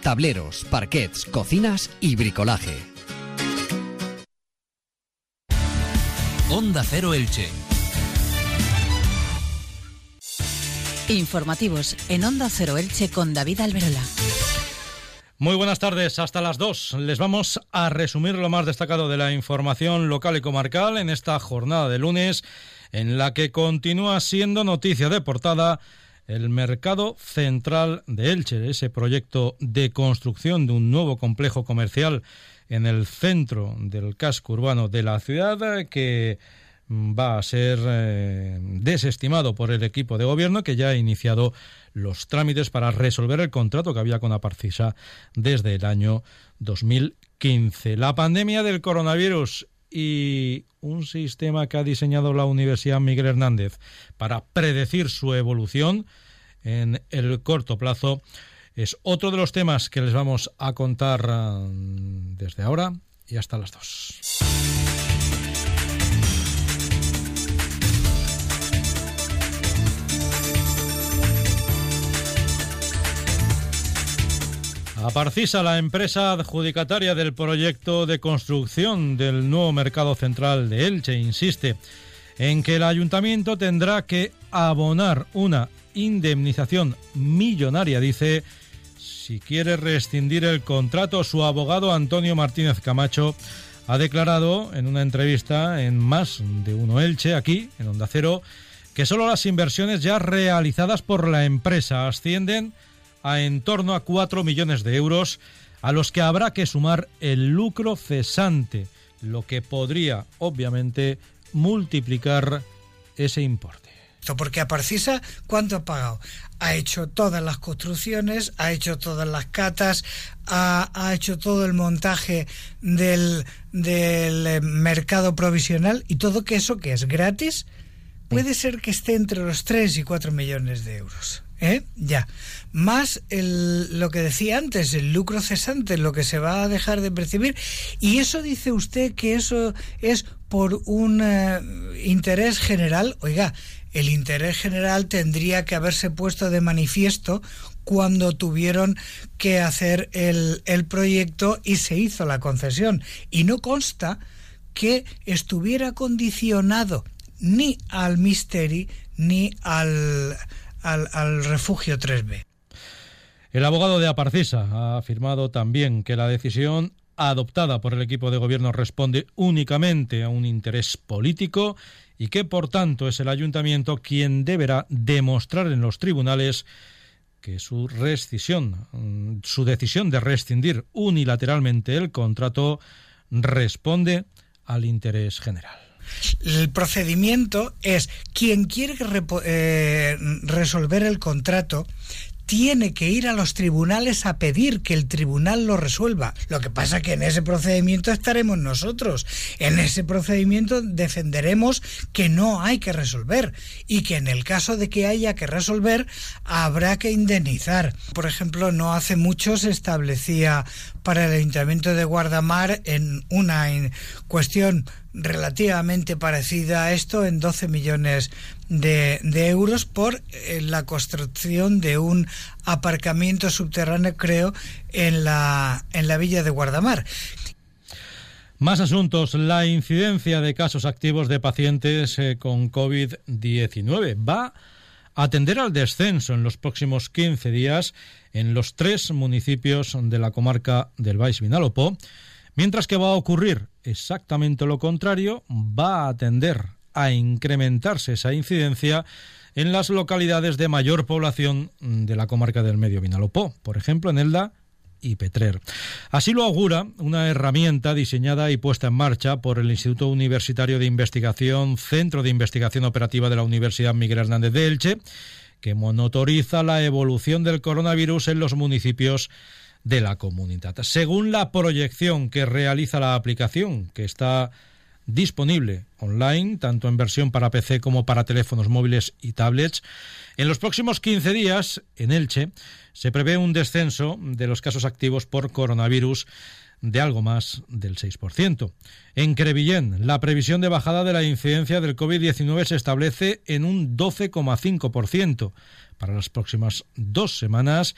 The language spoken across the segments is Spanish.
tableros, parquets, cocinas y bricolaje. Onda Cero Elche. Informativos en Onda Cero Elche con David Alberola. Muy buenas tardes, hasta las 2. Les vamos a resumir lo más destacado de la información local y comarcal en esta jornada de lunes, en la que continúa siendo noticia de portada el Mercado Central de Elche, ese proyecto de construcción de un nuevo complejo comercial en el centro del casco urbano de la ciudad, que va a ser desestimado por el equipo de gobierno, que ya ha iniciado los trámites para resolver el contrato que había con Aparcisa desde el año 2015. La pandemia del coronavirus y un sistema que ha diseñado la Universidad Miguel Hernández para predecir su evolución en el corto plazo es otro de los temas que les vamos a contar desde ahora y hasta las 2. Aparcisa, la empresa adjudicataria del proyecto de construcción del nuevo mercado central de Elche, insiste en que el ayuntamiento tendrá que abonar una indemnización millonaria, dice, si quiere rescindir el contrato. Su abogado Antonio Martínez Camacho ha declarado en una entrevista en Más de Uno Elche, aquí en Onda Cero, que solo las inversiones ya realizadas por la empresa ascienden a en torno a 4 millones de euros, a los que habrá que sumar el lucro cesante, lo que podría, obviamente, multiplicar ese importe. Porque Aparcisa, ¿cuánto ha pagado? Ha hecho todas las construcciones, ha hecho todas las catas, ha hecho todo el montaje del mercado provisional, y todo que eso, que es gratis, puede ser que esté entre los 3 y 4 millones de euros. Ya, más lo que decía antes, el lucro cesante, lo que se va a dejar de percibir. Y eso dice usted que eso es por un interés general. Oiga, el interés general tendría que haberse puesto de manifiesto cuando tuvieron que hacer el proyecto y se hizo la concesión, y no consta que estuviera condicionado ni al Misteri ni al refugio 3B. El abogado de Aparcisa ha afirmado también que la decisión adoptada por el equipo de gobierno responde únicamente a un interés político y que, por tanto, es el ayuntamiento quien deberá demostrar en los tribunales que su decisión de rescindir unilateralmente el contrato responde al interés general. El procedimiento es: quien quiere resolver el contrato tiene que ir a los tribunales a pedir que el tribunal lo resuelva. Lo que pasa es que en ese procedimiento estaremos nosotros. En ese procedimiento defenderemos que no hay que resolver y que en el caso de que haya que resolver habrá que indemnizar. Por ejemplo, no hace mucho se establecía para el Ayuntamiento de Guardamar, en una cuestión relativamente parecida a esto, en 12 millones de euros por la construcción de un aparcamiento subterráneo, creo, en la villa de Guardamar. Más asuntos. La incidencia de casos activos de pacientes con COVID-19 va a tender al descenso en los próximos 15 días en los 3 municipios de la comarca del Baix Vinalopó, mientras que va a ocurrir exactamente lo contrario. Va a tender a incrementarse esa incidencia en las localidades de mayor población de la comarca del Medio Vinalopó, por ejemplo en Elda y Petrer. Así lo augura una herramienta diseñada y puesta en marcha por el Instituto Universitario de Investigación, Centro de Investigación Operativa de la Universidad Miguel Hernández de Elche, que monitoriza la evolución del coronavirus en los municipios de la comunidad. Según la proyección que realiza la aplicación, que está disponible online, tanto en versión para PC como para teléfonos móviles y tablets, en los próximos 15 días, en Elche, se prevé un descenso de los casos activos por coronavirus de algo más del 6%. En Crevillén, la previsión de bajada de la incidencia del COVID-19 se establece en un 12,5% para las próximas 2 semanas,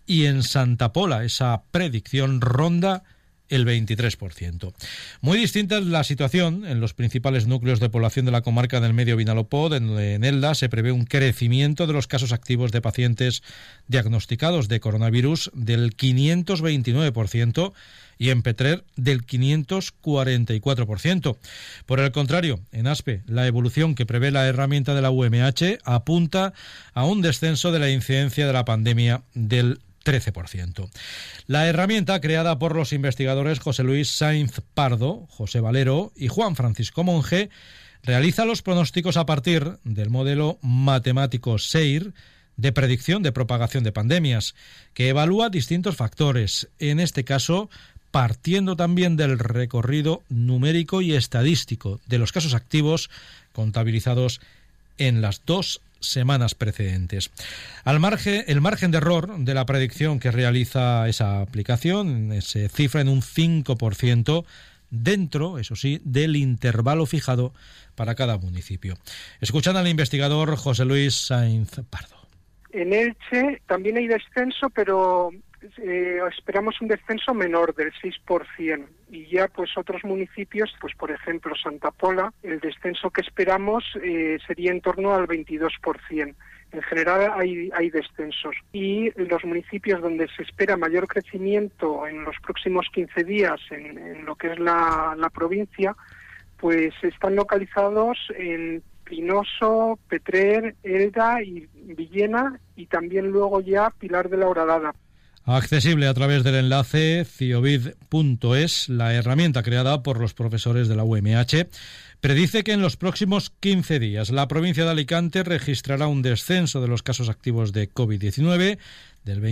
y en Santa Pola esa predicción ronda el 23%. Muy distinta es la situación en los principales núcleos de población de la comarca del Medio Vinalopó, donde en Elda se prevé un crecimiento de los casos activos de pacientes diagnosticados de coronavirus del 529% y en Petrer del 544%. Por el contrario, en Aspe, la evolución que prevé la herramienta de la UMH apunta a un descenso de la incidencia de la pandemia del 13%. La herramienta, creada por los investigadores José Luis Sainz Pardo, José Valero y Juan Francisco Monge, realiza los pronósticos a partir del modelo matemático SEIR de predicción de propagación de pandemias, que evalúa distintos factores, en este caso partiendo también del recorrido numérico y estadístico de los casos activos contabilizados en las 2 semanas precedentes. El margen de error de la predicción que realiza esa aplicación se cifra en un 5% dentro, eso sí, del intervalo fijado para cada municipio. Escuchan al investigador José Luis Sainz Pardo. En Elche también hay descenso, pero esperamos un descenso menor del 6%. Y ya pues otros municipios, pues por ejemplo Santa Pola, el descenso que esperamos sería en torno al 22%. En general hay descensos. Y los municipios donde se espera mayor crecimiento en los próximos 15 días en lo que es la provincia, pues están localizados en Pinoso, Petrer, Elda y Villena, y también luego ya Pilar de la Horadada. Accesible a través del enlace ciovid.es, la herramienta creada por los profesores de la UMH predice que en los próximos 15 días la provincia de Alicante registrará un descenso de los casos activos de COVID-19 del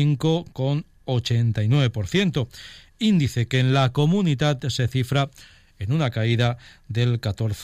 25,89%, índice que en la comunidad se cifra en una caída del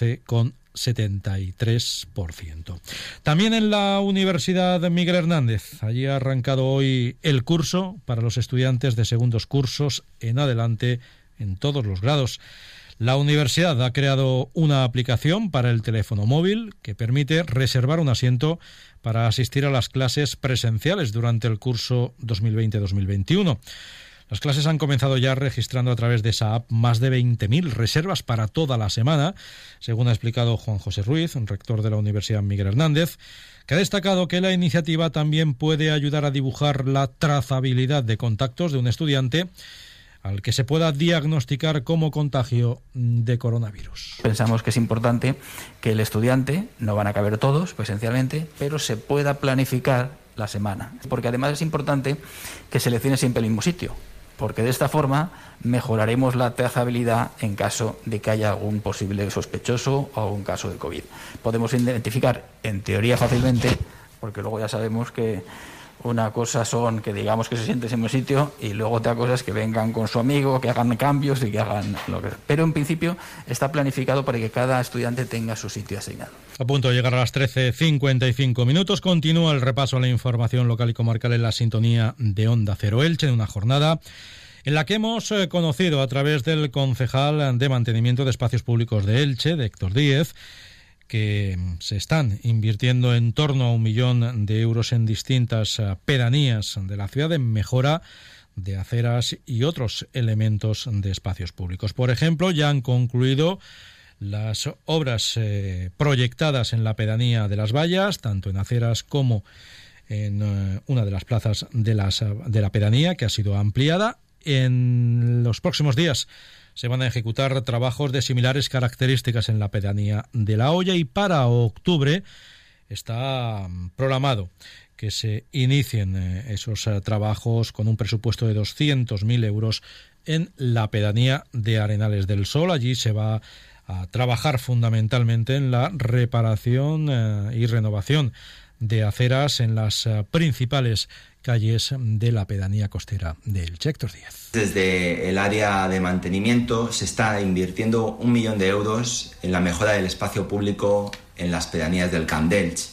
14,73%. También en la Universidad Miguel Hernández, allí ha arrancado hoy el curso para los estudiantes de segundos cursos en adelante en todos los grados. La universidad ha creado una aplicación para el teléfono móvil que permite reservar un asiento para asistir a las clases presenciales durante el curso 2020-2021. Las clases han comenzado ya registrando a través de esa app más de 20.000 reservas para toda la semana, según ha explicado Juan José Ruiz, rector de la Universidad Miguel Hernández, que ha destacado que la iniciativa también puede ayudar a dibujar la trazabilidad de contactos de un estudiante al que se pueda diagnosticar como contagio de coronavirus. Pensamos que es importante que el estudiante, no van a caber todos presencialmente, pero se pueda planificar la semana, porque además es importante que seleccione siempre el mismo sitio, porque de esta forma mejoraremos la trazabilidad en caso de que haya algún posible sospechoso o algún caso de COVID. Podemos identificar, en teoría fácilmente, porque luego ya sabemos que una cosa son que digamos que se siente en un sitio y luego otra cosa es que vengan con su amigo, que hagan cambios y que hagan lo que... Pero en principio está planificado para que cada estudiante tenga su sitio asignado. A punto de llegar a las 13:55. Continúa el repaso a la información local y comarcal en la sintonía de Onda Cero Elche, en una jornada en la que hemos conocido a través del concejal de Mantenimiento de Espacios Públicos de Elche, de Héctor Díez, que se están invirtiendo en torno a 1 millón de euros en distintas pedanías de la ciudad en mejora de aceras y otros elementos de espacios públicos. Por ejemplo, ya han concluido las obras proyectadas en la pedanía de Las Vallas, tanto en aceras como en una de las plazas de la pedanía, que ha sido ampliada. En los próximos días se van a ejecutar trabajos de similares características en la pedanía de La Hoya, y para octubre está programado que se inicien esos trabajos con un presupuesto de 200.000 euros en la pedanía de Arenales del Sol. Allí se va a trabajar fundamentalmente en la reparación y renovación de aceras en las principales calles de la pedanía costera de Elche. Héctor Díaz. Desde el área de mantenimiento se está invirtiendo 1 millón de euros en la mejora del espacio público en las pedanías del Camp d'Elche.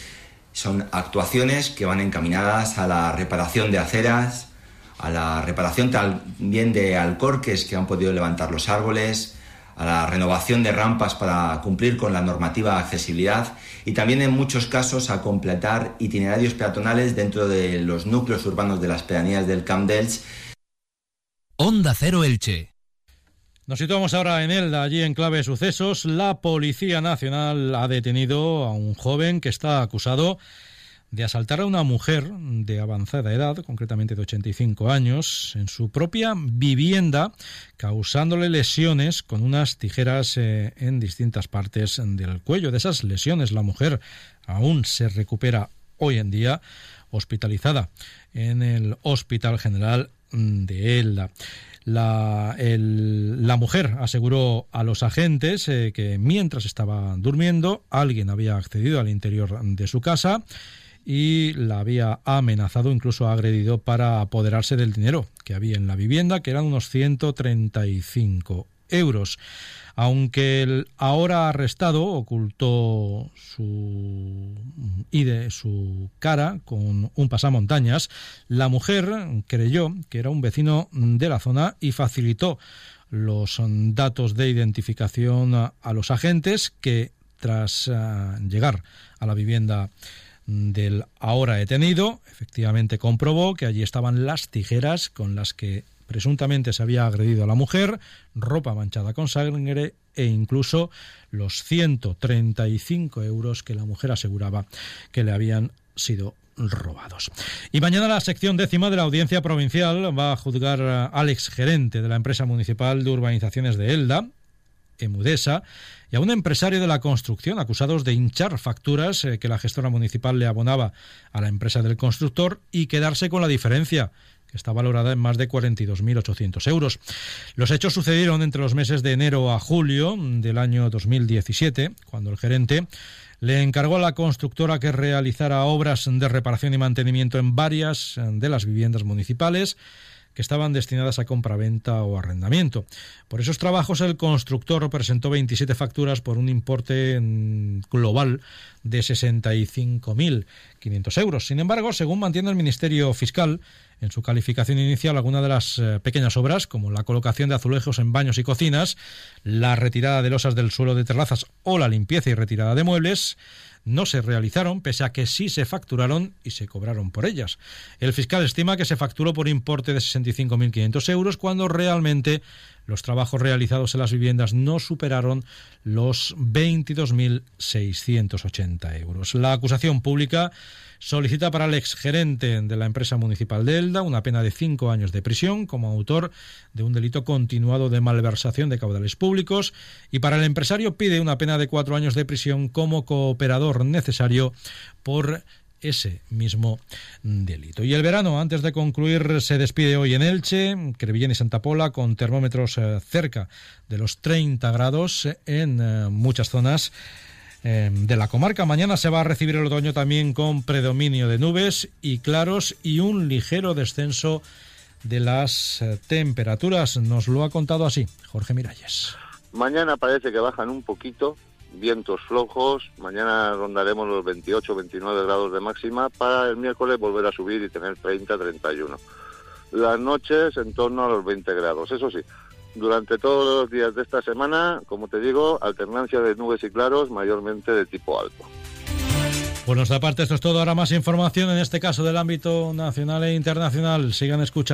Son actuaciones que van encaminadas a la reparación de aceras, a la reparación también de alcorques que han podido levantar los árboles, a la renovación de rampas para cumplir con la normativa de accesibilidad y también en muchos casos a completar itinerarios peatonales dentro de los núcleos urbanos de las pedanías del Camp d'Elx. Onda Cero Elche. Nos situamos ahora en Elda, allí en clave de sucesos. La Policía Nacional ha detenido a un joven que está acusado de asaltar a una mujer de avanzada edad, concretamente de 85 años, en su propia vivienda, causándole lesiones con unas tijeras en distintas partes del cuello. De esas lesiones, la mujer aún se recupera hoy en día, hospitalizada en el Hospital General de Elda. La mujer aseguró a los agentes que mientras estaba durmiendo alguien había accedido al interior de su casa y la había amenazado, incluso agredido, para apoderarse del dinero que había en la vivienda, que eran unos 135 euros. Aunque el ahora arrestado ocultó su cara con un pasamontañas, la mujer creyó que era un vecino de la zona y facilitó los datos de identificación a los agentes, que tras llegar a la vivienda del ahora detenido, efectivamente comprobó que allí estaban las tijeras con las que presuntamente se había agredido a la mujer, ropa manchada con sangre e incluso los 135 euros que la mujer aseguraba que le habían sido robados. Y mañana la sección 10ª de la Audiencia Provincial va a juzgar al exgerente de la empresa municipal de urbanizaciones de Elda, Emudesa, y a un empresario de la construcción acusados de hinchar facturas que la gestora municipal le abonaba a la empresa del constructor y quedarse con la diferencia, que está valorada en más de 42.800 euros. Los hechos sucedieron entre los meses de enero a julio del año 2017, cuando el gerente le encargó a la constructora que realizara obras de reparación y mantenimiento en varias de las viviendas municipales que estaban destinadas a compraventa o arrendamiento. Por esos trabajos el constructor presentó 27 facturas por un importe global de 65.500 euros. Sin embargo, según mantiene el Ministerio Fiscal, en su calificación inicial, algunas de las pequeñas obras, como la colocación de azulejos en baños y cocinas, la retirada de losas del suelo de terrazas o la limpieza y retirada de muebles, no se realizaron, pese a que sí se facturaron y se cobraron por ellas. El fiscal estima que se facturó por importe de 65.500 euros, cuando realmente los trabajos realizados en las viviendas no superaron los 22.680 euros. La acusación pública solicita para el exgerente de la empresa municipal de Elda una pena de 5 años de prisión como autor de un delito continuado de malversación de caudales públicos, y para el empresario pide una pena de 4 años de prisión como cooperador necesario por ese mismo delito. Y el verano, antes de concluir, se despide hoy en Elche, Crevillén y Santa Pola, con termómetros cerca de los 30 grados en muchas zonas de la comarca. Mañana se va a recibir el otoño también con predominio de nubes y claros y un ligero descenso de las temperaturas. Nos lo ha contado así Jorge Miralles. Mañana parece que bajan un poquito, vientos flojos. Mañana rondaremos los 28-29 grados de máxima, para el miércoles volver a subir y tener 30-31. Las noches en torno a los 20 grados. Eso sí, durante todos los días de esta semana, como te digo, alternancia de nubes y claros, mayormente de tipo alto. Por nuestra parte, esto es todo. Ahora más información, en este caso del ámbito nacional e internacional. Sigan escuchando.